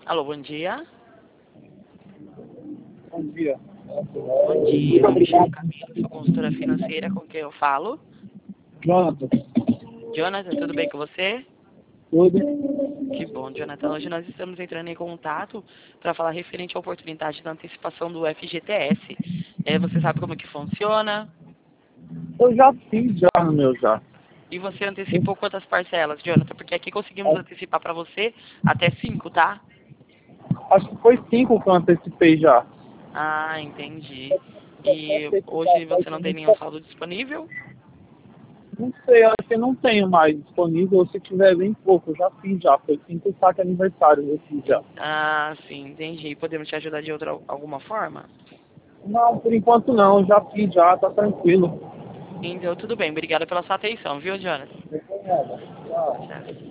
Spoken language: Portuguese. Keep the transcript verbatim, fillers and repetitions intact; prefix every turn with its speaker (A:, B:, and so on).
A: Alô, bom dia.
B: Bom dia.
A: Bom dia, eu me chamo Camila, sou consultora financeira, com quem eu falo.
B: Jonathan,
A: Jonathan, tudo bem com você?
B: tudo?
A: Que bom, Jonathan. Hoje nós estamos entrando em contato para falar referente à oportunidade da antecipação do F G T S. É, você sabe como que funciona?
B: Eu já fiz já no meu já.
A: E você antecipou quantas parcelas, Jonathan? Porque aqui conseguimos antecipar para você até cinco, tá?
B: Acho que foi cinco que eu antecipei já.
A: Ah, entendi. E hoje você não tem nenhum saldo disponível?
B: Não sei, acho que não tenho mais disponível. Se tiver bem pouco, eu já fiz já. Foi cinco saques aniversário, eu fiz já.
A: Ah, sim, entendi. Podemos te ajudar de outra alguma forma?
B: Não, por enquanto não, eu já fiz já, tá tranquilo.
A: Então, tudo bem. Obrigada pela sua atenção, viu, Jonathan?
B: Não tem nada. Tchau.
A: Tchau.